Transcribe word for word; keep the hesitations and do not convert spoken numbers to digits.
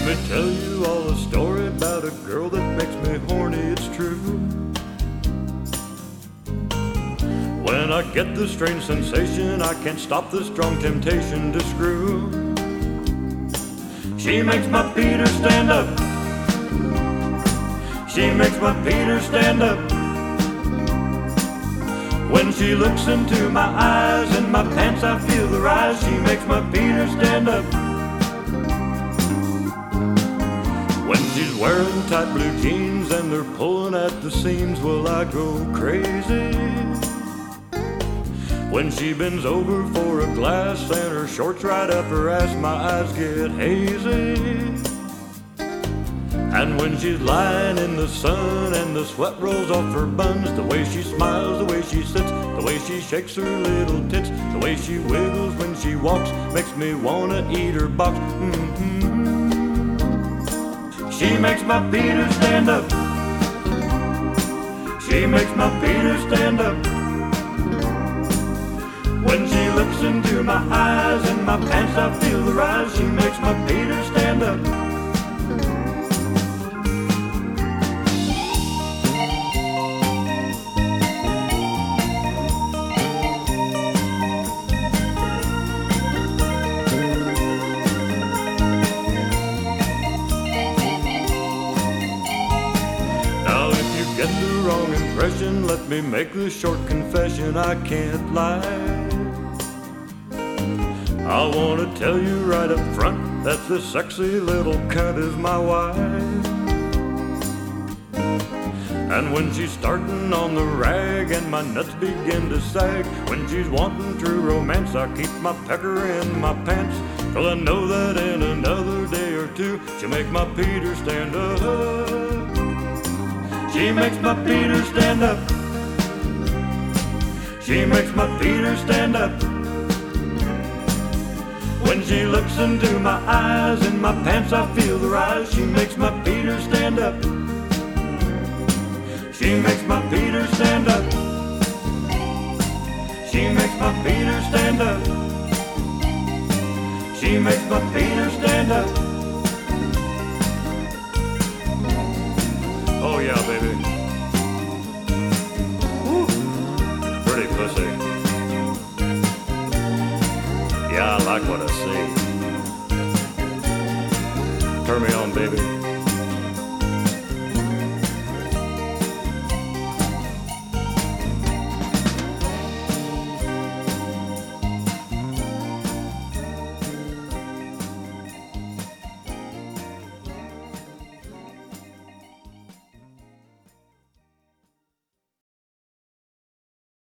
me tell you all a story about a girl that makes me horny, it's true. When I get this strange sensation, I can't stop the strong temptation to screw. She makes my Peter stand up. She makes my Peter stand up. When she looks into my eyes, in my pants I feel the rise. She makes my Peter stand up. When she's wearing tight blue jeans and they're pulling at the seams, well, I go crazy. When she bends over for a glass and her shorts right up her ass, my eyes get hazy. And when she's lying in the sun and the sweat rolls off her buns, the way she smiles, the way she sits, the way she shakes her little tits, the way she wiggles when she walks, makes me wanna eat her box. Mm-hmm. She makes my Peter stand up. She makes my Peter stand up. When she looks into my eyes, in my pants I feel the rise. She makes my Peter stand up. Now if you get the wrong impression, let me make this short confession, I can't lie. I want to tell you right up front that this sexy little cunt is my wife. And when she's starting on the rag and my nuts begin to sag, when she's wanting true romance, I keep my pecker in my pants, 'cause I know that in another day or two she'll make my Peter stand up. She makes my Peter stand up. She makes my Peter stand up. When she looks into my eyes, in my pants I feel the rise. She makes my Peter stand up. She makes my Peter stand up. She makes my Peter stand up. She makes my Peter stand up. Oh yeah, baby. Woo. Pretty pussy. Yeah, I like what I see. Turn me on, baby.